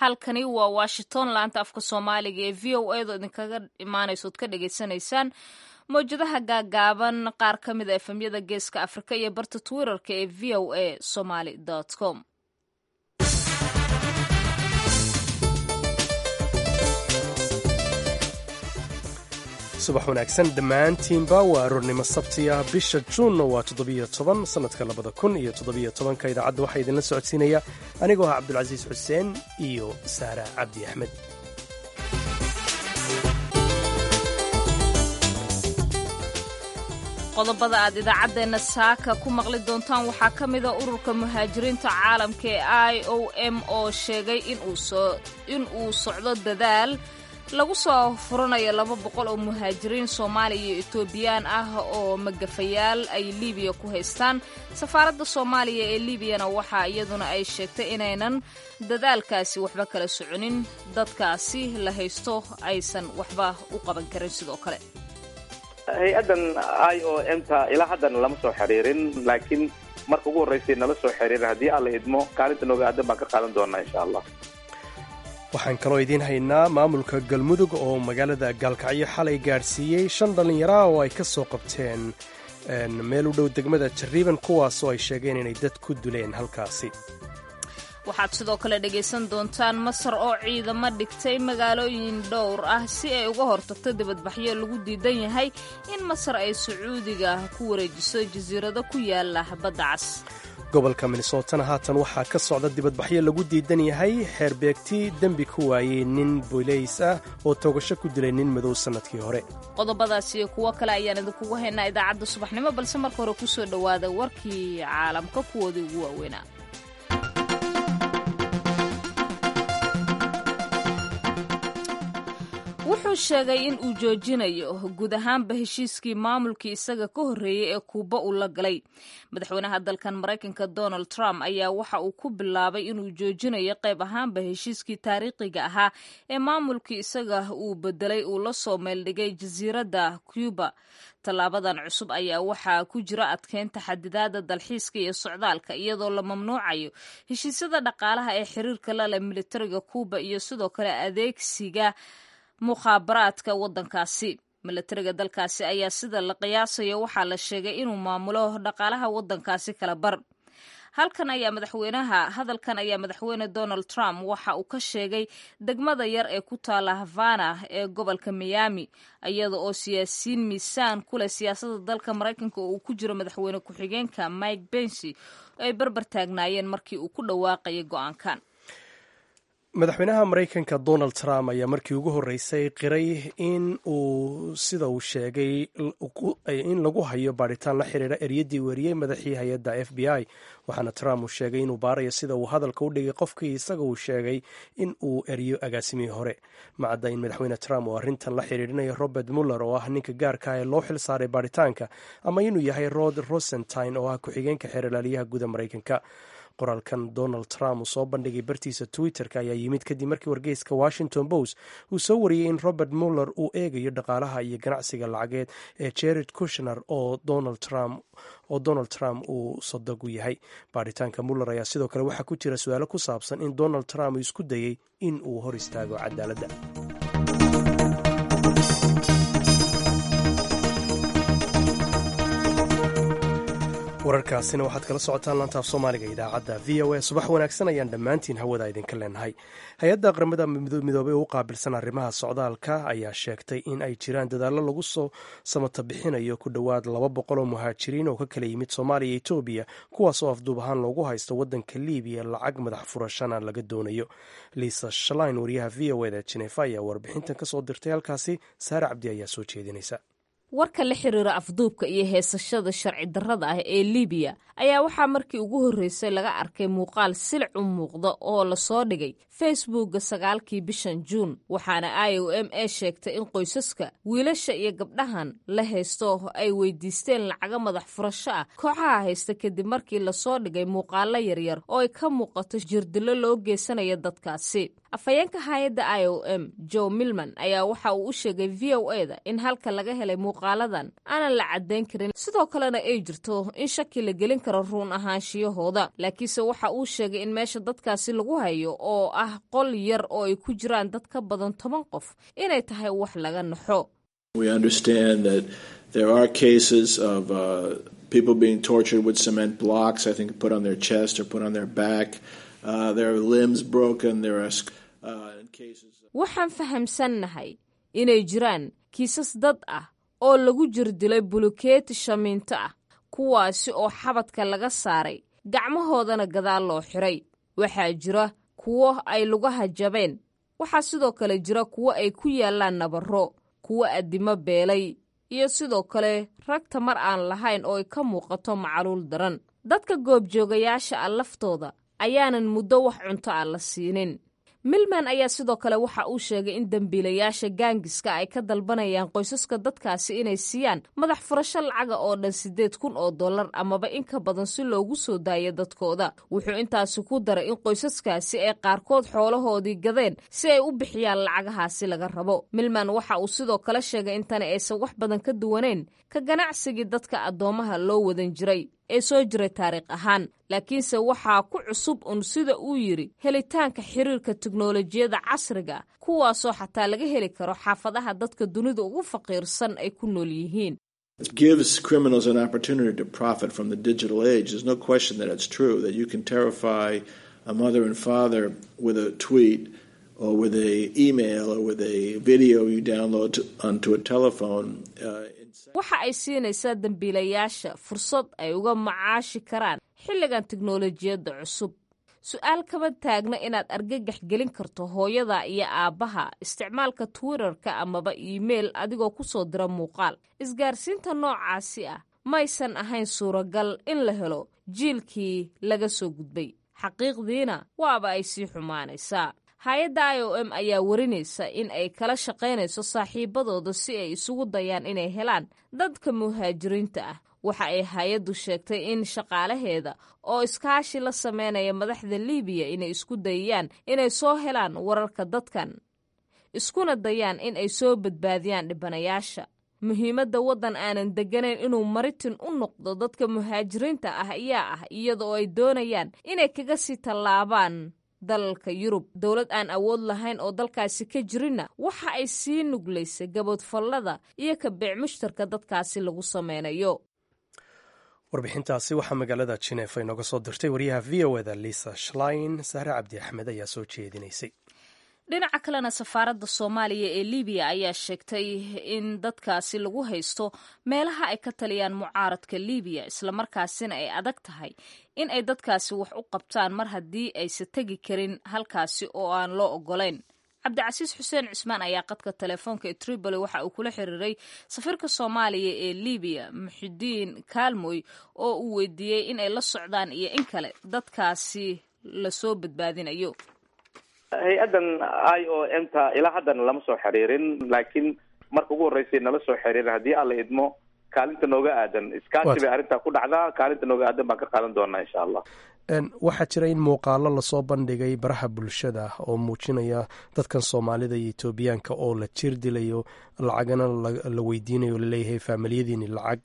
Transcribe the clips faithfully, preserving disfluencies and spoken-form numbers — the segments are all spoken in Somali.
halkani waa washington laanta afka soomaaliga ee v o a do idinkaga imaanayso od ka dhagaysanaysaan mawjadaha gaagaaban qaar ka mid a efemyada geeska afrika iyo barta twitterka ee v o a somaly com. subax wanaagsan dhammaantiinba waa aroornimo sabtiya bisha juunna waa toddobiyo toban sannadka labada kun iyo toddobiyo tobanka idaacadda waxaa idinla socodsiinaya anigoo ah cabdulcasiis xuseen iyo saara cabdi axmed. qodobada aad idaacaddeenna saaka ku maqli doontaan waxaa ka mida ururka muhaajiriinta caalamka ee i o m oo sheegay in uu socdo dadaal lagu soo furanayo laba boqol oo muhaajiriin soomaaliya iyo etoobiyaan ah oo magafayaal ay libiya ku haystaan. safaaradda soomaaliya ee libiyana waxaa iyaduna ay sheegtay inaynan dadaalkaasi waxba kala soconin, dadkaasi la haysto aysan waxba u qaban karin. sidoo kale hay-addan i o m ta ilaa haddan lama soo xiriirin, laakiin marka ugu horraysay nala soo xiriirin haddii alla idmo kaalinta nooga aadan baan ka qaadan doonaa insha allah. waxaan kaloo idiin haynaa maamulka galmudug oo magaalada gaalkacyo xalay gaadhsiiyey shan dhallinyara oo ay ka soo qabteen meel u dhow degmada jarriiban, kuwaasoo ay sheegeen inay dad ku duleen halkaasi. waxaad sidoo kale dhegaysan doontaan masar oo ciidamo dhigtay magaalooyin dhowr ah si ay uga hortagto dibadbaxyo lagu diidan yahay in masar ay sacuudiga ku wareejiso jasiirado ku yaala badda cas. gobolka minnesotana haatan waxaa ka socda dibadbaxyo lagu diidan yahay xeerbeegti dembi ku waayey nin booliis ah oo toogasho ku dilay nin madow sannadkii hore. qodobadaas iyo kuwo kale ayaan idinkugu haynaa idaacadda subaxnimo, balse marka hore ku soo dhowaada warkii caalamka kuwoodii ugu waaweynaa. wuxuu sheegay in uu joojinayo guud ahaanba heshiiskii maamulkii isaga ka horreeyey ee kuuba uu la galay. madaxweynaha dalkan maraykanka donald trump ayaa waxa uu ku bilaabay inuu joojinayo qayb ahaanba heshiiskii taariikhiga ahaa ee maamulkii isaga uu bedelay uu la soo meeldhigay jasiiradda cuba. tallaabadan cusub ayaa waxaa ku jira adkeynta xadidaada dalxiiska iyo socdaalka, iyadoo la mamnuucayo heshiisyada dhaqaalaha ee xiriirka la leh militariga cuba iyo sidoo kale adeegsiga mukhaabaraadka waddankaasi. milatariga dalkaasi ayaa sida la qiyaasayo waxaa la sheegay inuu maamulo dhaqaalaha waddankaasi kala bar. halkan ayaa madaxweynaha hadalkan ayaa madaxweyne donald trump waxa uu ka sheegay degmada yar ee ku taala havana ee gobolka miami, iyada oo siyaasiyiin miisaan ku leh siyaasadda dalka maraykanka oo uu ku jiro madaxweyne ku-xigeenka mike pence oo ay barbar taagnaayeen markii uu ku dhawaaqayay go'aankan. madaxweynaha maraykanka donald trump ayaa markii ugu horreysay qiray in uu sida uu sheegay in lagu hayo baadhitaan la xiriira eryadii weeriyey madaxii hay-adda f b i, waxaana trump uu sheegay inuu baarayo sida uu hadalka u dhigay qofkii isaga uu sheegay in uu eriyo agaasimihii hore. macadda in madaxweyne trump uu arrintan la xiriirinayo robert muller oo ah ninka gaarka ee loo xil saaray baadhitaanka, ama inuu yahay rod rosentine oo ah ku-xigeenka xeerlaaliyaha guuda maraykanka. qoraalkan donald trump uu soo bandhigay bartiisa twitter-ka ayaa yimid kadib markii wargeyska washington post uu soo wariyey in robert muller uu eegayo dhaqaalaha iyo ganacsiga lacageed ee jared kushner oo donald trump oo donald trump uu sodog u yahay. baadhitaanka muller ayaa sidoo kale waxaa ku jira su-aalo ku saabsan in donald trump uu isku dayey in uu hor istaago cadaaladda. wararkaasina waxaad kala socotaan laantaaf soomaaliga idaacadda v o a. subax wanaagsan ayaan dhammaantiin hawada idinka leenahay. hay-adda qaramada midoobey u qaabilsan arrimaha socdaalka ayaa sheegtay in ay jiraan dadaallo lagu soo samata bixinayo ku dhowaad laba boqol oo muhaajiriin oo ka kala yimid soomaaliya iyo etoobiya, kuwaasoo afduub ahaan loogu haysto waddanka libiya lacag madax furashana laga doonayo. liisa shalain wariyaha v o eda jenefa ayaa warbixintan ka soo dirtay halkaasi. saare cabdi ayaa soo jeedinaysa. warka la xiriira afduubka iyo heesashada sharci darrada ah ee libiya ayaa waxaa markii ugu horreysay laga arkay muuqaal silic u muuqda oo lasoo dhigay facebookga sagaalkii bishan juun, waxaana i o m e sheegtay in qoysaska wiilasha iyo gabdhahan la haysto ay weydiisteen lacago madax furasho ah kooxaha haysta kadib markii lasoo dhigay muuqaalo yaryar oo ay ka muuqato jirdilo loo geysanaya dadkaasi. afhayeenka hay-adda i o m joe milman ayaa waxa uu u sheegay v o e da in halka laga helay muuqaaladan aanan la caddayn karin sidoo kalena ay jirto in shaki la gelin karo ruun ahaanshiyahooda laakiinse waxa uu sheegay in meesha dadkaasi lagu hayo oo ah qol yar oo ay ku jiraan dad ka badan toban qof inay tahay wax laga naxo. We understand that there are cases of uh, people being tortured with cement blocks, I think put on their chest or put on their back. Uh, there are limbs broken, there are uh, cases. Waxaan fahamsannahay inay jiraan kiisas dad ah oo lagu jirdilay bulukeeti shamiinto ah kuwaasi oo xabadka laga saaray gacmahoodana gadaal loo xiray. Waxaa jira kuwo ay lugaha jabeen. Waxaa sidoo kale jira kuwo ay ku yaalaan nabarro, kuwo addimo beelay iyo sidoo kale rag tamar aan lahayn oo ay ka muuqato macaluul daran. Dadka goobjoogayaasha ah laftooda ayaanan muddo wax cunto ah la siinin. Milman ayaa sidoo kale waxa uu sheegay in dambiilayaasha gaangiska ay ka dalbanayaan qoysaska dadkaasi inay siiyaan madax furasho lacaga oo dhan siddeed kun oo dollar amaba in ka badan si loogu soo daayo dadkooda. Wuxuu intaasi ku daray in qoysaskaasi ay qaarkood xoolahoodii gadeen si ay u bixiyaan lacagahaasi laga rabo. Milman waxa uu sidoo kale sheegay in tani aysan wax badan ka duwanayn ka ganacsigii dadka addoomaha loo wadan jiray ee soo jiray taariikh ahaan laakiinse waxaa ku cusub un sida uu yidhi helitaanka xiriirka teknolojiyadda casriga kuwaasoo xataa laga heli karo xaafadaha dadka dunida ugu faqiirsan ay ku nool yihiin. It gives criminals an opportunity to profit from the digital age. There's no question that it's true that you can terrify a mother and father with a tweet or with a email or with a video you download to, onto a telephone. Uh, waxa ay siinaysaa dambiilayaasha fursad ay uga macaashi karaan xilligan teknolojiyadda cusub. Su'aal kama taagna inaad argagax gelin karto hooyada iyo aabbaha isticmaalka Twitterka amaba email adigoo ku soo dira muuqaal. Isgaarsiinta noocaasi ah maysan ahayn suuragal in la helo jiilkii laga soo gudbay. Xaqiiqdiina waaba ay sii xumaanaysaa. hay-adda i o m ayaa warinaysa in ay kala shaqaynayso saaxiibadooda si ay isugu dayaan inay helaan dadka muhaajiriinta ah. Waxa ay hay-addu sheegtay in shaqaalaheeda oo iskaashi la sameynaya madaxda Liibiya inay isku dayayaan inay soo helaan wararka dadkan, iskuna dayaan in ay soo badbaadiyaan dhibanayaasha. Muhiimadda waddan aanan degganayn inuu maritin u noqdo dadka muhaajiriinta ah ayaa ah iyada oo ay doonayaan inay kaga sii tallaabaan dalalka Yurub. Dowlad aan awood lahayn oo dalkaasi ka jirinna waxa ay sii nuglaysay gaboodfallada iyo ka beec mushtarka dadkaasi lagu sameynayo. warbixintaasi waxaa magaalada Geneva inooga soo dirtay wariyaha v o eda Lisa Schlein. Sahre Cabdi Axmed ayaa soo jeedinaysay. dhinaca kalena safaaradda Soomaaliya ee Liibiya ayaa sheegtay in dadkaasi lagu haysto meelaha ay ka taliyaan mucaaradka Liibiya islamarkaasina ay adag tahay in ay dadkaasi wax u qabtaan mar haddii aysan tegi karin halkaasi oo aan loo ogolayn. Cabdicasiis Xuseen Cismaan ayaa qadka telefoonka ee Tripoli waxa uu kula xiriiray safiirka Soomaaliya ee Liibiya Muxudiin Kaalmoy oo uu weydiiyey in ay la socdaan iyo in kale dadkaasi la soo badbaadinayo. hay-adan i o m ta ilaa haddana lama soo xiriirin laakiin marka ugu horreysay nala soo xiriirin haddii alla idmo kaalinta nooga aadan iskaashi bay arrintaa ku dhacdaa kaalinta nooga aadan baan ka qaadan doonaa insha allah. waxaa jira in muuqaalo lasoo bandhigay baraha bulshada oo muujinaya dadkan Soomaalida iyo Etoobiyaanka oo la jir dilayo lacagana la weydiinayo laleeyahay faamiliyadiini lacag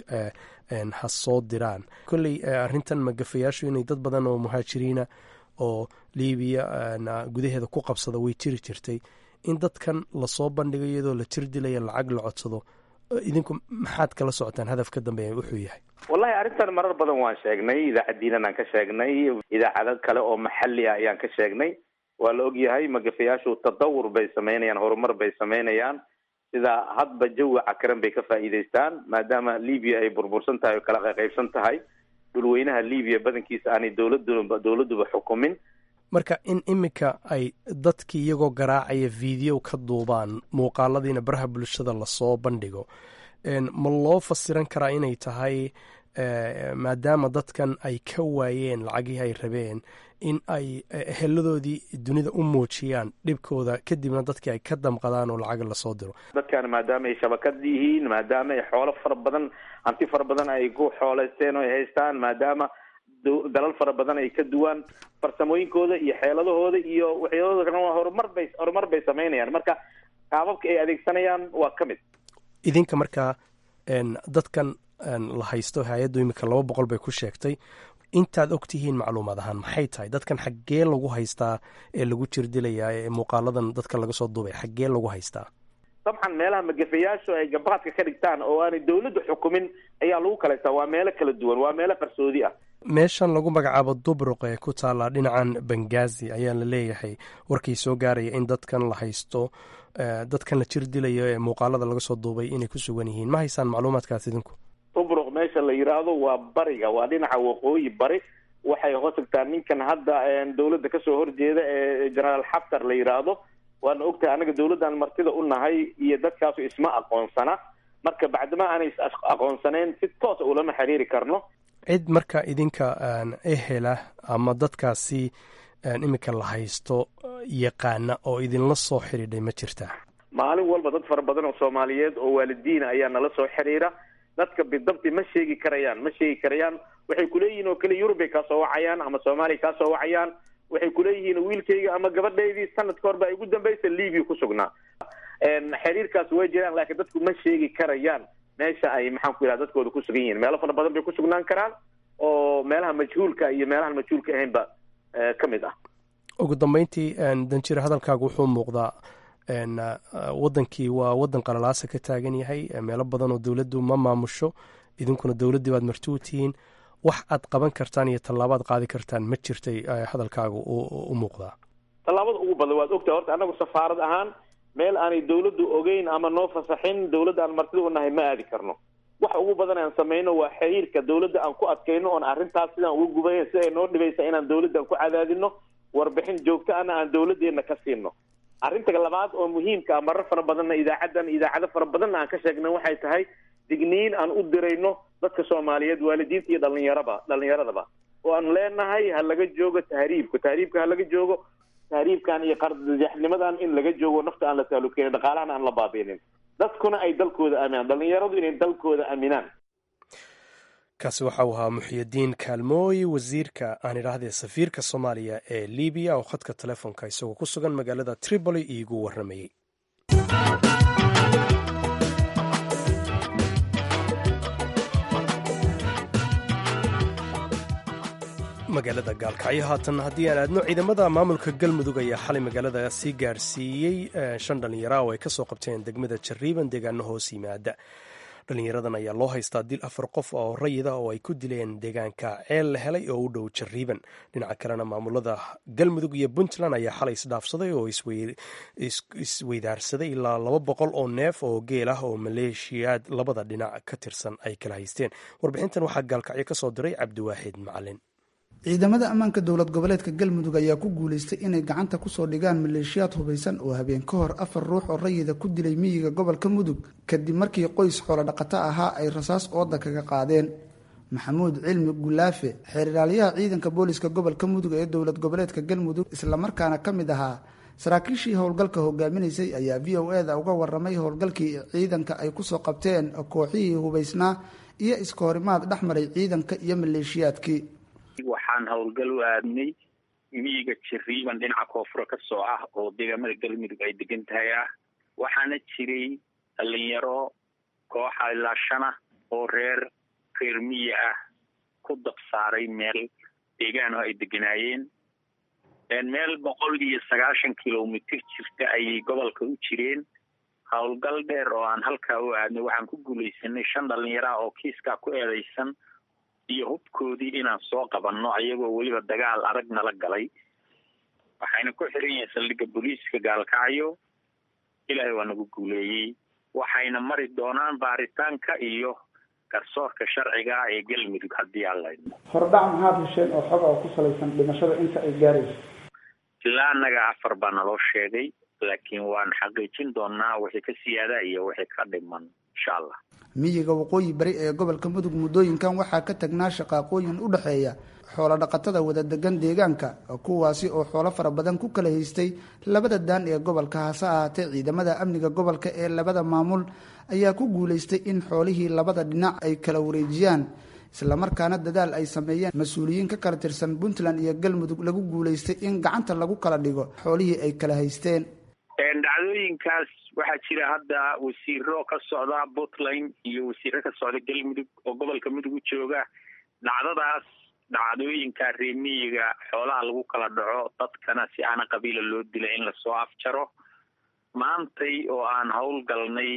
ha soo diraan. kolley arrintan magafayaashu inay dad badan oo muhaajiriina oo Liibiya gudaheeda ku qabsada way jiri jirtay in dadkan lasoo bandhigo iyadoo la jir dilaya lacag la codsado. idinku maxaad kala socotaan hadafka dambe wuxuu yahay? wallahi arrintan marar badan waan sheegnay idaacadiinan aan ka sheegnay idaacado kale oo maxalli ah ayaan ka sheegnay. waa la ogyahay magafayaashu tadawur bay sameynayaan, horumar bay sameynayaan, sida hadba jawi cakaran bay ka faa'iidaystaan maadaama Liibiya ay burbursan tahay oo kala qaybsan tahay dhulweynaha Liibiya badankiisa aanay dowladdu dowladduba xukumin. marka in imika ay dadkii iyagoo garaacaya video ka duubaan muuqaaladiina baraha bulshada lasoo bandhigo ma loo fasiran karaa inay tahay maadaama dadkan ay ka waayeen lacagihii ay rabeen in ay heladoodii dunida u muujiyaan dhibkooda kadibna dadkii ay ka damqadaan oo lacag lasoo diro? dadkan maadaama ay shabakad yihiin, maadaama ay xoolo fara badan hanti fara badan ay ku xooleysteen oo ay haystaan, maadaama dalal fara badan ay ka duwaan farsamooyinkooda iyo xeeladahooda iyo waxyaalahooda kalena horumar bay horumar bay samaynayaan. marka qaababka ay adeegsanayaan waa ka mid. idinka markaa dadkan la haysto hay-addu imika laba boqol bay ku sheegtay, intaad og tihiin macluumaad ahaan maxay tahay dadkan xaggee lagu haystaa ee lagu jirdilayaa ee muuqaaladan dadka laga soo duubay xaggee lagu haystaa? dabcan meelaha magafayaashu ay gabaadka ka dhigtaan oo aanay dawladdu xukumin ayaa lagu kala haystaa. waa meelo kala duwan, waa meelo qarsoodi ah. meeshan lagu magacaabo dubruq ee ku taalla dhinacan Benghazi ayaa la leeyahay warkii soo gaaraya in dadkan la haysto, dadkan la jirdilayo ee muuqaalada laga soo duubay inay ku sugan yihiin. ma haysaan macluumaadkaas idinku? dubruq meesha la yiraahdo waa bariga, waa dhinaca waqooyi bari. waxay hoos tagtaa ninkan hadda dawladda kasoo horjeeda ee generaal Xaftar la yiraahdo. waana ogtahay anaga dawladdan martida u nahay iyo dadkaasu isma aqoonsana, marka bacdama aanay is aqoonsaneen si toos ulama xiriiri karno. cid marka idinka ehela ama dadkaasi imika la haysto yaqaana oo idinla soo xidhiidhay ma jirtaa? maalin walba dad fara badan oo Soomaaliyeed oo waalidiina ayaa nala soo xiriira. dadka bidabti ma sheegi karayaan ma sheegi karayaan waxay kuleeyihiin oo kale Yurub ka soo wacayaan ama Soomaaliya ka soo wacayaan. waxay kuleeyihiin wiilkayga ama gabadhaydii sanadka hore ba ugu dambeysay Liibiya ku sugnaa. een xiriirkaas way jiraan laakiin dadku ma sheegi karayaan meesha ay maxaan ku yiraahdaa dadkooda ku sugan yihiin. meelo fara badan bay ku sugnaan karaan oo meelaha majhuulka iyo meelaha majhuulka ahaynba ka mid ah. ugu dambeyntii danjir hadalkaagu wuxuu muuqdaa wadankii waa wadan qalalaasa ka taagan yahay, meelo badan oo dawladdu ma maamusho, idinkuna dawladdii baad marti u tihiin. wax aad qaban kartaan iyo tallaabaad qaadi kartaan ma jirtay hadalkaagu u muuqdaa? tallaabada ugu badan waad ogtahay horta anagu safaarad ahaan meel aanay dawladdu ogeyn ama noo fasaxin dawladda aan martida u nahay ma aadi karno. waxa ugu badan aan samayno waa xiriirka dawladda aan ku adkayno oon arrintaas sidaan ugu gubayn si ay noo dhibaysa inaan dawladdan ku cadaadino, warbixin joogto ana aan dawladdeena ka siino. arrinta labaad oo muhiimka ah marar fara badanna idaacadan idaacado fara badanna aan ka sheegnay waxay tahay digniin aan u dirayno dadka Soomaaliyeed waalidiinta iyo dhalinyarada dhalinyaradaba oo aan leenahay ha laga joogo tahriibka tahriibka ha laga joogo tahriibkan iyo qardajaxnimadan in laga joogo nafta aan la taalukeyn dhaqaalahan aan la baabiinin dadkuna ay dalkooda aaminaan dhalinyaradu inay dalkooda aaminaan. kaasi waxa uu ahaa Muxyidiin Kaalmooy, wasiirka aan idhaahdee safiirka Soomaaliya ee Liibiya oo khadka telefoonka isagoo ku sugan magaalada Tripoli iigu warramayay. magaalada gaalkacyo haatan haddii aan aadno ciidamada maamulka galmudug ayaa xalay magaalada sii gaarsiiyey shan dhallinyara oo ay ka soo qabteen degmada Jariiban deegaano hoos yimaada. dhalinyaradan ayaa loo haystaa dil afar qof oo rayida oo ay ku dileen deegaanka ceel la helay oo u dhow Jariiban. dhinaca kalena maamulada galmudug iyo Puntland ayaa xalay isdhaafsaday oo isweydaarsaday ilaa laba boqol oo neef oo geel ah oo maleeshiyaad labada dhinac ka tirsan ay kala haysteen. warbixintan waxaa gaalkacyo ka soo diray Cabdiwaaxid Macalin. ciidamada ammaanka dowlad goboleedka galmudug ayaa ku guulaystay inay gacanta kusoo dhigaan maleeshiyaad hubaysan oo habeen ka hor afar ruux oo rayida ku dilay miyiga gobolka mudug kadib markii qoys xoolo dhaqato ahaa ay rasaas ooda kaga qaadeen. maxamuud cilmi gulaafe xeeriraaliyaha ciidanka booliska gobolka mudug ee dowlad goboleedka galmudug islamarkaana ka mid ahaa saraakiishii howlgalka hogaaminaysay ayaa v o eda uga waramay howlgalkii ciidanka ay kusoo qabteen kooxihii hubaysnaa iyo iskahorimaad dhexmaray ciidanka iyo maleeshiyaadkii. waxaan howlgal u aadnay miyiga Jariiban dhinaca koonfur ka soo ah oo deegaamada galmudug ay degan tahay ah. waxaana jiray dhalinyaro kooxa ilaa shan ah oo reer reer miyi ah ku dabsaaray meel deegaan oo ay deganaayeen. meel boqol iyo sagaashan kilomitir jirta ayay gobolka u jireen. howlgal dheer oo aan halkaa u aadnay waxaan ku guulaysanay shan dhalinyaro oo kiiskaa ku eedaysan iyo hubkoodii inaan soo qabanno ayagoo weliba dagaal adag nala galay. waxayna ku xiran yihiin saldhigga booliiska gaalkacyo. ilaahay waa nagu guuleeyey. waxayna mari doonaan baaritaanka iyo garsoorka sharciga ee galmudug haddii aan laydno. hordhac maxaad hesheen oo xog oo ku salaysan dhimashada inta ay gaarayso? ilaa annaga afar baa naloo sheegay laakiin waan xaqiijin doonaa wixii ka siyaada iyo wixii ka dhiman insha allah. miyiga waqooyi bari ee gobolka mudug muddooyinkan waxaa ka tagnaa shaqaaqooyin u dhexeeya xoolo dhaqatada wada degan deegaanka kuwaasi oo xoolo fara badan ku kala haystay labada daan ee gobolka. hase ahaatee ciidamada amniga gobolka ee labada maamul ayaa ku guulaystay in xoolihii labada dhinac ay kala wareejiyaan islamarkaana dadaal ay sameeyeen mas-uuliyiin ka kala tirsan puntland iyo galmudug lagu guulaystay in gacanta lagu kala dhigo xoolihii ay kala haysteen. dhacdooyinkaas waxaa jira hadda wasiiro ka socda puntland iyo wasiiro ka socda galmudug oo gobolka mudug u jooga. dhacdadaas dhacdooyinka reemiyiga xoolaha lagu kala dhaco dadkana si aana qabiila loo dila in lasoo afjaro. maantay oo aan howlgalnay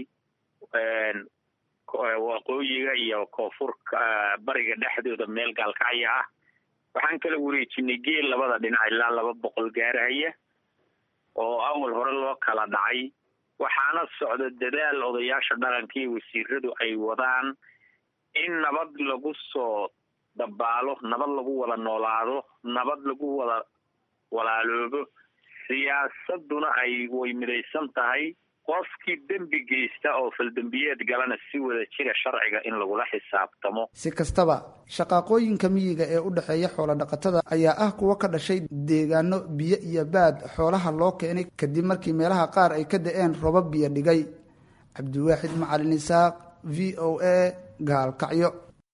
waqooyiga iyo koonfurka bariga dhexdooda meel gaalkacya ah waxaan kala wareejinay geel labada dhinac ilaa laba boqol gaaraya oo awal hore loo kala dhacay. waxaana socda dadaal odayaasha dhaqanka iyo wasiiradu ay wadaan in nabad lagu soo dabaalo, nabad lagu wada noolaado, nabad lagu wada walaaloobo. siyaasaduna ay way midaysan tahay. qofkii dembi geysta oo faldambiyeed galana si wada jira sharciga in lagula xisaabtamo. si kastaba shaqaaqooyinka miyiga ee u dhexeeya xoolo dhaqatada ayaa ah kuwa ka dhashay deegaano biyo iyo baad xoolaha loo keenay kadib markii meelaha qaar ay ka da-een robab biyo dhigay. cabdiwaaxid macalin isaaq, v o a, gaalkacyo.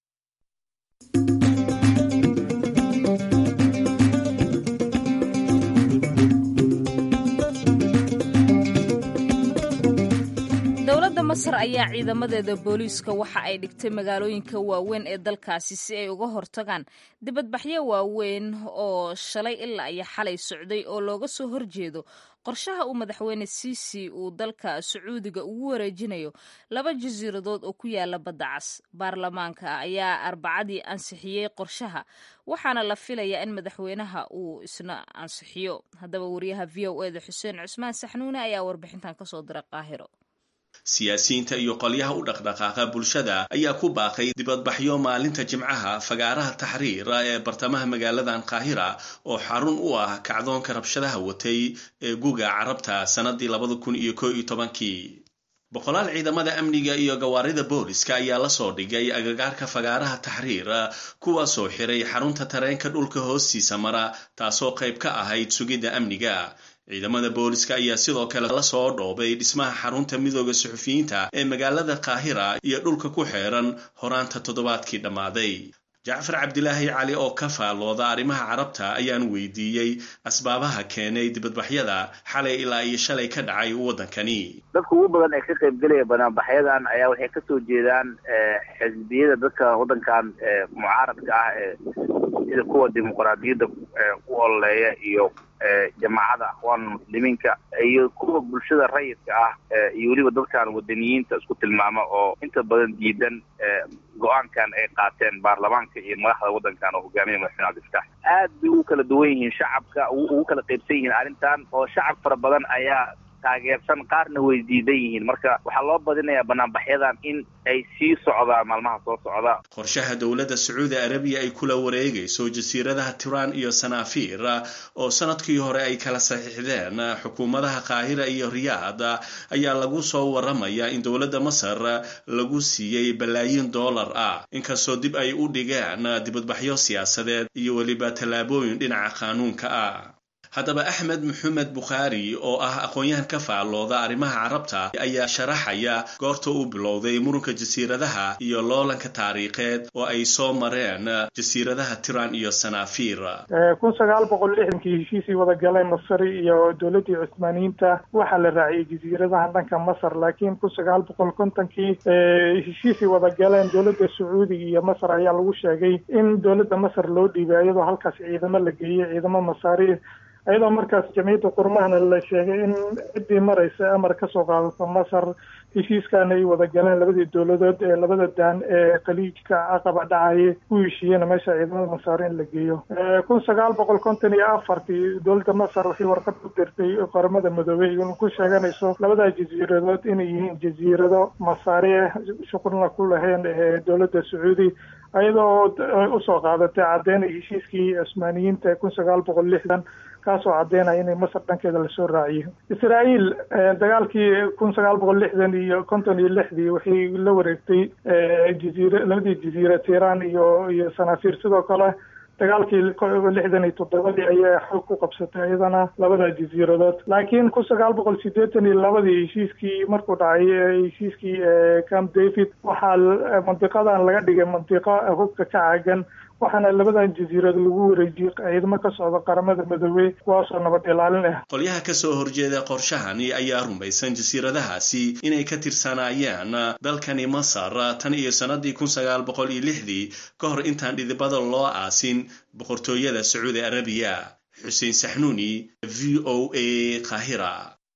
dowladda masar ayaa ciidamadeeda booliiska waxa ay dhigtay magaalooyinka waaweyn ee dalkaasi si ay uga hortagaan dibadbaxyo waaweyn oo shalay ilaa iyo xalay socday oo looga soo horjeedo qorshaha uu madaxweyne siisi uu dalka sacuudiga ugu wareejinayo laba jasiiradood oo ku yaala badda cas. baarlamaanka ayaa arbacadii ansixiyey qorshaha waxaana la filayaa in madaxweynaha uu isna ansixiyo. haddaba wariyaha v o eda xuseen cusmaan saxnuune ayaa warbixintan kasoo diray qaahiro. siyaasiyiinta iyo qolyaha u dhaqdhaqaaqa bulshada ayaa ku baaqay dibadbaxyo maalinta jimcaha fagaaraha taxriir ee bartamaha magaaladan qaahira oo xarun u ah kacdoonka rabshadaha watay ee guga carabta sanadii labada kun iyo koo iyo tobankii. boqolaal ciidamada amniga iyo gawaarida booliska ayaa la soo dhigay agagaarka fagaaraha taxriir kuwaasoo xiray xarunta tareenka dhulka hoostiisa mara taasoo qayb ka ahayd sugidda amniga. ciidamada booliska ayaa sidoo kale la soo dhoobay dhismaha xarunta midooda suxufiyiinta ee magaalada qaahira iyo dhulka ku xeeran horaanta toddobaadkii dhammaaday. jacfar cabdilaahi cali oo ka faallooda arrimaha carabta ayaan weydiiyey asbaabaha keenay dibadbaxyada xalay ilaa iyo shalay ka dhacay waddankani. dadka ugu badan ee ka qaybgelaya banaanbaxyadan ayaa waxay kasoo jeedaan xisbiyada dadka waddankan mucaaradka ah ee sida kuwa dimuqraadiyadda u ololeeya iyo jamaacada aqwaan muslimiinka iyo kuwa bulshada rayidka ah iyo weliba dadkan wadaniyiinta isku tilmaama oo inta badan diidan go-aankan ay qaateen baarlamaanka iyo madaxda waddankan oo hogaamiya madaxweyne cabdifataax. aad bay ugu kala duwan yihiin shacabka, ugu kala qaybsan yihiin arrintan oo shacab fara badan ayaa taageersan, qaarna way diidan yihiin. marka waxaa loo badinayaa banaanbaxyadan in ay sii socdaan maalmaha soo socda. qorshaha dowladda sacuudi arabiya ay kula wareegayso jasiiradaha tiraan iyo sanaafiir oo sanadkii hore ay kala saxiixdeen xukuumadaha qaahira iyo riyaad ayaa lagu soo waramayaa in dowladda masar lagu siiyey balaayiin dollar ah inkastoo dib ay u dhigeen dibadbaxyo siyaasadeed iyo weliba tallaabooyin dhinaca qaanuunka ah. haddaba axmed maxamed bukhaari oo ah aqoon-yahan ka faallooda arrimaha carabta ayaa sharaxaya goorta uu bilowday muranka jasiiradaha iyo loolanka taariikheed oo ay soo mareen jasiiradaha tiraan iyo sanaafiir. kun sagaal boqol lixdankii heshiisii wada galeen masari iyo dowladdii cusmaaniyiinta waxaa la raaciyey jasiiradaha dhanka masar, laakiin kun sagaal boqol kontonkii heshiisii wada galeen dowladda sacuudiga iyo masar ayaa lagu sheegay in dowladda masar loo dhiibay iyadoo halkaas ciidamo la geeyey, ciidamo masaari iyadoo markaas jamciyadda qurmahana la sheegay in ciddii maraysa amar ka soo qaadato masar. heshiiskaana ay wada galeen labadii dowladood ee labada daan ee khaliijka caqaba dhacayay ku heshiiyena meesha ciidamada masaar in la geeyo. kun sagaal boqol konton iyo afartii dowladda masar waxay warqad u dirtay qaramada midoobay in ku sheeganayso labada jasiiradood inay yihiin jasiirado masaari ah shuqulna ku lahayn ee dowladda sacuudi, iyadoo usoo qaadatay caddeynay heshiiskii cusmaaniyiinta kun sagaal boqol lixdan kaasoo caddeynaya inay masar dhankeeda lasoo raaciyo. israa'iil dagaalkii kun sagaal boqol lixdan iyo konton iyo lixdii waxay la wareegtay jaziira labadii jasiira tiraan iyo iyo sanaafiir. sidoo kale dagaalkii lixdan iyo toddobadii ayaa xoog ku qabsatay iyadana labada jasiiradood laakiin kun sagaal boqol sideetan iyo labadii heshiiskii markuu dhacay heshiiskii Camp David waxaa mantiqadan laga dhigay mantiqo hubka ka caagan waxaana labadan jasiirad lagu wareejiyay ciidamo ka socda qaramada midoobay kuwaasoo nabad ilaalin ah. qolyaha ka soo horjeeda qorshahani ayaa rumaysan jasiiradahaasi inay ka tirsanaayeen dalkani Masar tan iyo sanadii kun sagaal boqol iyo lixdii ka hor intaan dhidibada loo aasin boqortooyada Sacuudi Arabiya. Xuseen Saxnuuni, V O A, Qaahira.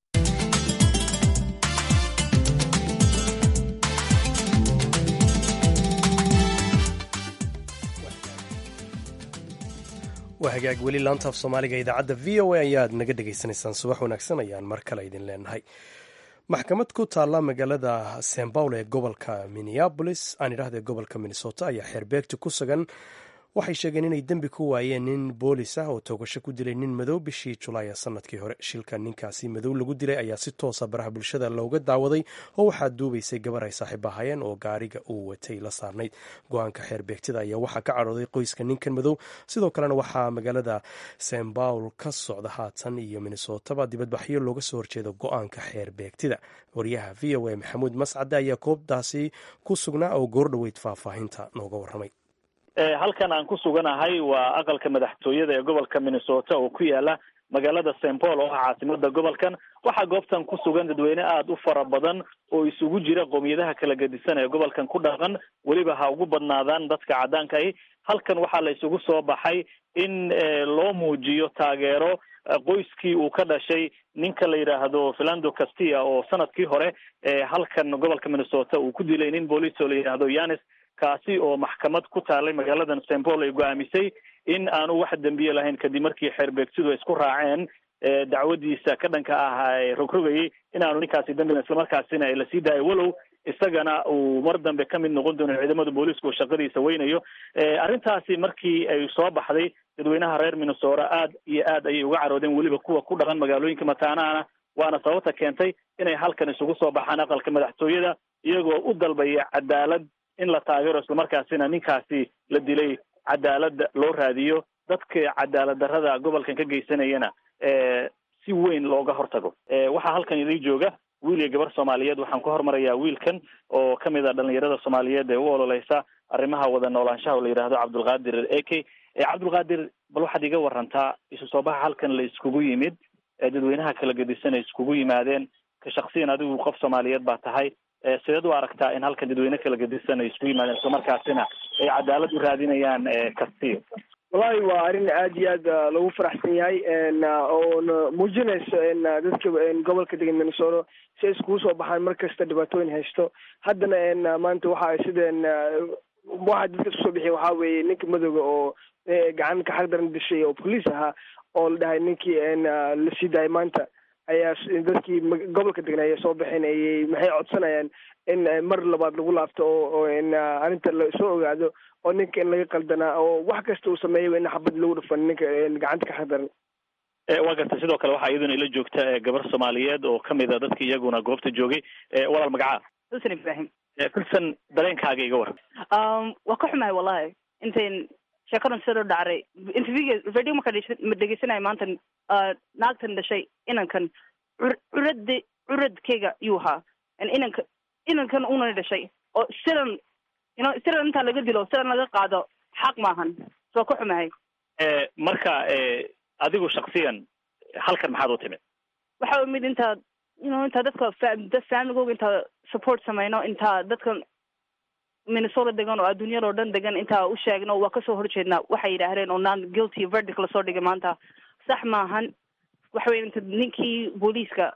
waa hagaag weli laanta af soomaaliga idaacadda v o a ayaad naga dhegaysanaysaan. subax wanaagsan ayaan mar kale idin leenahay. maxkamad ku taalla magaalada Saint Paul ee gobolka Minneapolis aan idhaahda gobolka Minnesota ayaa xeerbeegta ku sugan waxay sheegeen inay dembi ku waayeen nin boolis ah oo toogasho ku dilay nin madow bishii Julaay sanadkii hore. shilka ninkaasi madow lagu dilay ayaa si toosa baraha bulshada looga daawaday oo waxaa duubaysay gabar ay saaxiib ahaayeen oo gaariga uu watay la saarnayd. go-aanka xeerbeegtada ayaa waxaa ka cadhooday qoyska ninkan madow. sidoo kalena waxaa magaalada Saint Paul ka socda haatan iyo Minnesotaba dibadbaxyo looga soo horjeedo go-aanka xeerbeegtida. wariyaha V O A Maxamuud Mascade ayaa koobtaasi ku sugnaa oo goordhoweyd faahfaahinta nooga warramay. halkan aan ku suganahay waa aqalka madaxtooyada ee gobolka Minnesota oo ku yaala magaalada Saint Paul oo ah caasimada gobolkan. waxaa goobtan ku sugan dadweyne aad u fara badan oo isugu jira qowmiyadaha kala gedisan ee gobolkan ku dhaqan, weliba ha ugu badnaadaan dadka caddaanka ah. halkan waxaa la isugu soo baxay in loo muujiyo taageero qoyskii uu ka dhashay ninka la yiraahdo Philando Castilla oo sanadkii hore halkan gobolka Minnesota uu ku dilay nin booliis oo la yiraahdo Yanis, kaasi oo maxkamad ku taalay magaaladan Saint Paul ay go'aamisay in aanu wax dambiye lahayn kadib markii xeerbeegsidu isku raaceen dacwadiisa ka dhanka ah ee rogrogayay in aanu ninkaasi dambi isla markaasina ay la sii daayay walow isagana uu mar dambe ka mid noqon doono ciidamada booliisku oo shaqadiisa weynayo. arrintaasi markii ay soo baxday dadweynaha reer Minnesota aad iyo aad ayay uga caroodeen, weliba kuwa ku dhaqan magaalooyinka mataanaana, waana sababta keentay inay halkan isugu soo baxaan aqalka madaxtooyada iyagoo u dalbaya cadaalad in la taageero isla markaasina ninkaasi la dilay cadaalad loo raadiyo, dadka cadaalad darrada gobolkan ka geysanayana si weyn looga hortago. waxaa halkan idin jooga wiil iyo gabar Soomaaliyeed. waxaan ku hormarayaa wiilkan oo ka mid ah dhalinyarada Soomaaliyeed ee u ololeysa arrimaha wada noolaanshaha oo la yiraahdo Cabdulqaadir A K. Cabdulqaadir, bal waxaad iga warantaa isu soo baxa halkan la iskugu yimid dadweynaha kala gedisan ay iskugu yimaadeen. ka shakhsiyan adigu qof Soomaaliyeed baa tahay, sideed u aragtaa in halkan dadweyne kala gedisan ay isku yimaadeen isla markaasina ay cadaalad u raadinayaan Castilla? wallahi waa arrin aad iyo aad lagu faraxsan yahay oo muujinayso dadka gobolka degan Minnesota si ay iskugu soo baxaan markasta dhibaatooyin haysto. haddana maanta waxa sideen waxa dadka isku soo bixiyay waxaa weeye ninka madowga oo gacan ka xaqdaran dishay oo police ahaa oo la dhahay ninkii la sii daayay maanta ayaa dadkii gobolka degan ayaa soo baxeen ayay maxay codsanayaan in mar labaad lagu laabto oo arrinta la soo ogaado oo ninka in laga qaldanaa oo wax kasta uu sameeyo in xabad lagu dhufan ninka gacanta ka xaqdaran. waa garta sidoo kale waxaa iyaduna ila joogta gabar Soomaaliyeed oo ka mid ah dadka iyaguna goobta joogay. walaal magacaa? Xuseen Ibrahim. Xuseen, dareenkaaga iga waran. um waa ka xumahay wallahi intaan sheekadan soo dhacay interviewga radio marka dhegeysanay maanta naagtan dhashay inankan curad curadkayga yuu ahaa inanka inankan una dhashay oo sidan you know sidan inta laga dilo sidan laga qaado xaq maahan. soo ka xumahay. marka adigu shakhsiyan halkan maxaad u timid? waxa mid inta you know inta dadka dad family inta support samayno inta dadka Minnesota degan oo adduunyada oo dhan degan inta u sheegno waa ka soo horjeednaa waxay yiraahdeen oo non guilty verdict la soo dhigay maanta sax maahan. waxa weyn inta ninkii booliiska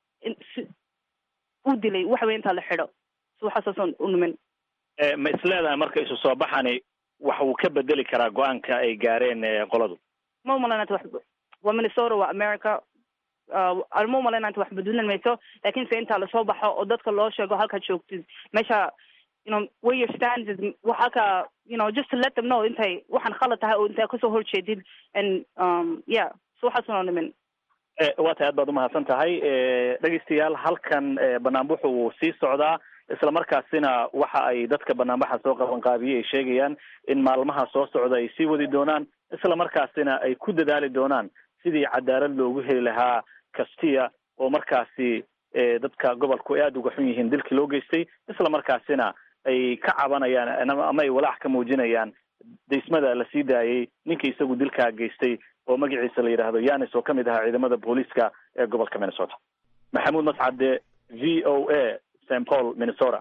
u dilay waxa weyn inta la xidho soo xasaasan u nimin. ma isleedahay marka isu soo baxani waxa uu ka bedeli karaa go-aanka ay gaareen qoladu? ma umaleynaa wax waa Minnesota waa America almo umaleynaa wax bedelan mayso, laakiin se inta la soo baxo oo dadka loo sheego halka joogtid meesha you know where your stand is waxaka you know just to let them know intay waxaan khalad tahay oo intay ka soo horjeedid and um yeah soo xasuuno nimin. waa tahay aad baad umahadsan tahay. dhegeystayaal halkan banaanbuxu wuu sii socdaa isla markaasina waxa ay dadka banaanbaxa soo qabanqaabiyey ay sheegayaan in maalmaha soo socda ay sii wadi doonaan isla markaasina ay ku dadaali doonaan sidii cadaalad loogu heli lahaa Castilla oo markaasi dadka gobolku aad uga xun yihiin dilkii loo geystay isla markaasina ay ka cabanayaan ama ay walaac ka muujinayaan deysmada la sii daayay ninkii isagu dilkaa geystay oo magaciisa la yidhaahdo Yanis oo ka mid ahaa ciidamada booliiska ee gobolka Minnesota. Maxamuud Mascade, V O A, Saint Paul, Minnesota.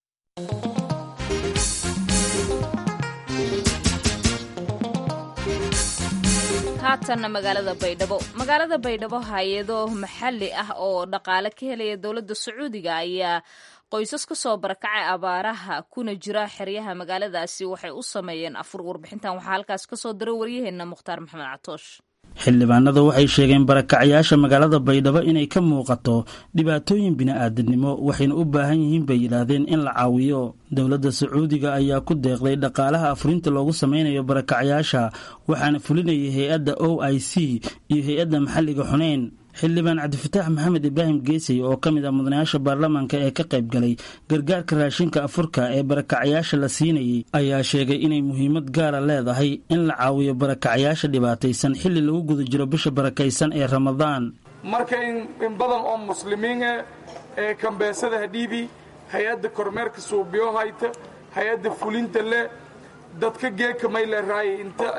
haatanna magaalada baydhabo magaalada baydhabo hay-ado maxalli ah oo dhaqaale ka helaya dowladda sacuudiga ayaa qoysas ka soo barakacay abaaraha kuna jira xeryaha magaaladaasi waxay u sameeyeen afur warbixintan waxaa halkaas ka soo diray waryaheena Mukhtaar Maxamed Catoosh. xildhibaanada waxay sheegeen barakacyaasha magaalada baydhabo inay ka muuqato dhibaatooyin bini'aadanimo waxayna u baahan yihiin bay yidhaahdeen in la caawiyo dowladda sacuudiga ayaa ku deeqday dhaqaalaha afurinta loogu sameynayo barakacyaasha waxaana fulinayay hay-adda O I C iyo hay-adda maxalliga xuneyn. xildhibaan cabdifataax maxamed ibraahim geesay oo ka mid ah mudanayaasha baarlamaanka ee ka qayb galay gargaarka raashinka afurka ee barakacyaasha la siinayay ayaa sheegay inay muhiimad gaara leedahay in la caawiyo barakacyaasha dhibaataysan xilli lagu guda jiro bisha barakaysan ee ramadaan. marka in badan oo muslimiin ee kambeesada hadhiibi hay-adda kormeerka suubiyo hayta hay-adda fulinta le dadka geeka may leeraay inta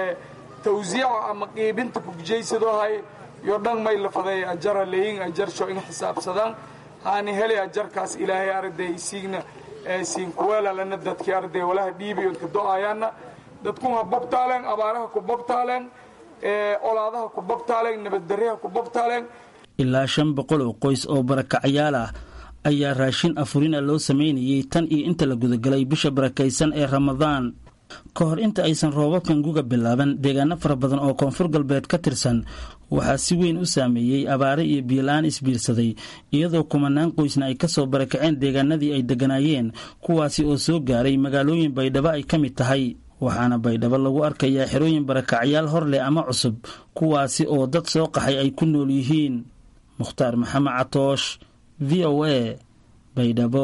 tawsiica ama qiibinta kugjeysado hay yo dhan may la faday ajara leeyin ajar soo in xisaabsadaan haani helay ajarkaas ilaahay arday siigna ee siin kuwala lana dadkii arday walaha dhiibi inta do'ayana dadku ha babtaaleen abaaraha ku babtaaleen ee olaadaha ku babtaaleen nabad darreha ku babtaaleen ilaa shan boqol oo qoys oo barakacyaal ah ayaa raashin afurina loo sameynayay tan iyo inta la gudagalay bisha barakaysan ee Ramadaan. ka hor inta aysan roobabkan guga bilaaban deegaano fara badan oo koonfur galbeed ka tirsan waxaa si weyn u saameeyey abaare iyo biyo-la-aan isbiirsaday iyadoo kumanaan qoysna ay ka soo barakaceen deegaanadii ay degganaayeen kuwaasi oo soo gaaray magaalooyin baydhabo ay ka mid tahay waxaana baydhabo lagu arkayaa xerooyin barakacyaal hor leh ama cusub kuwaasi oo dad soo qaxay ay ku nool yihiin. Mukhtaar Maxamed Catoosh, V O A, Baydhabo.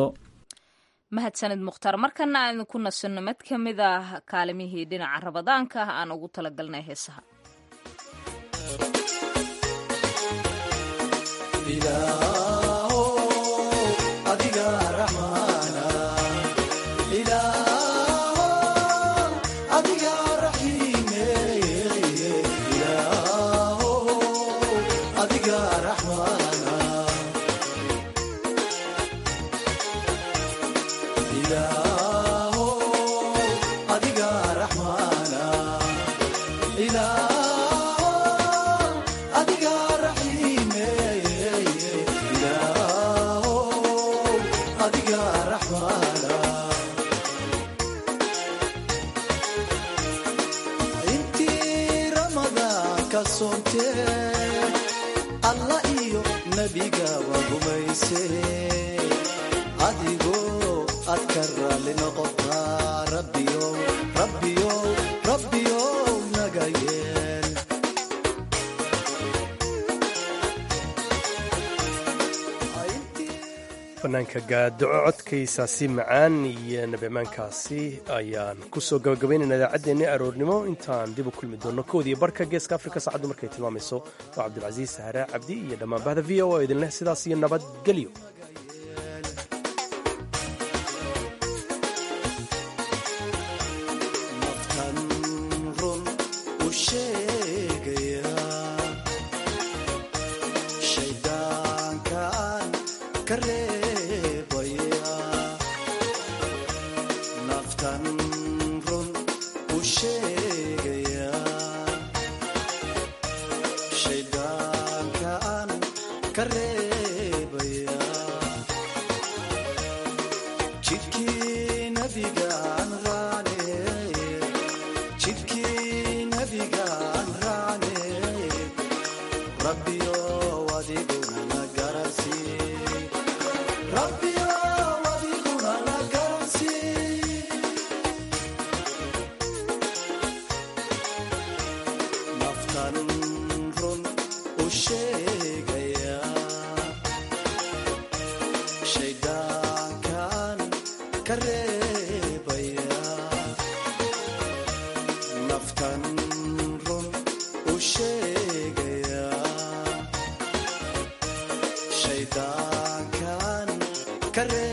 mahadsanid Mukhtaar. markana aan ku nasanno mid ka mid ah kaalimihii dhinaca Ramadaanka aan ugu talagalnay heesaha. ilaaho adiga rahmaana ilaaho adiga rahiime ilaaho adiga rahmaana ilaaho adiga rahmaana ilaaho alla iyo nabiga waa rumayse adigoo aad ka raali noqotaa rabbiyo rabbiyo rabbiyo naga yeel fanaanka gaadaco codkaysaasi macaan iyo nabemaankaasi ayaan kusoo gabagabaynayna idaacaddeenni aroornimo intaan dib u kulmi doonno koodii barka geeska afrika saacaddu markay tilmaamayso waa cabdulcasiis sahre cabdi iyo dhammaan bahda v o a idinleh sidaas iyo nabadgelyo. shaydaanka sheegayaa shaydaankan ka reeb